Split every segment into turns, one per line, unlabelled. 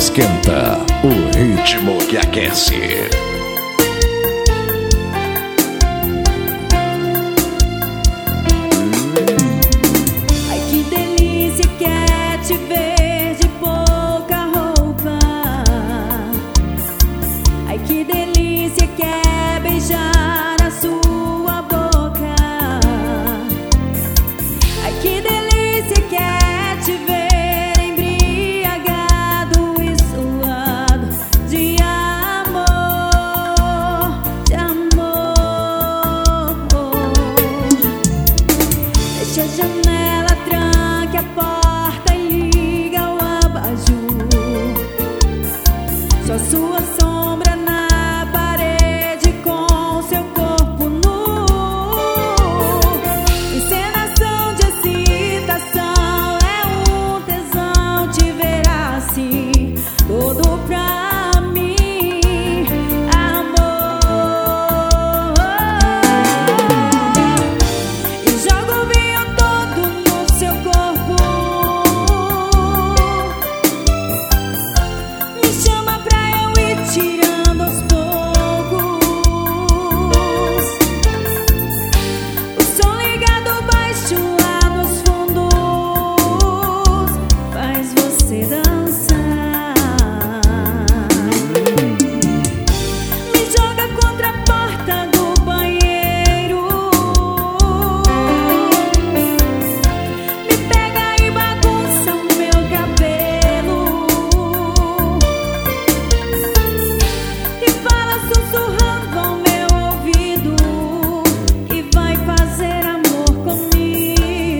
Esquenta, o ritmo que aquece.
Ai, que delícia que é te ver de pouca roupa. Ai, que delícia que é beijar a sua boca. Ai, que delícia que é te ver a janela, tranque a porta e liga o abajur. Só sua sombra na parede com seu corpo nu. Encenação de excitação, é um tesão te ver assim, todo pra mim.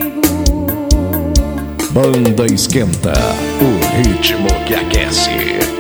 Banda Esquenta, o ritmo que aquece.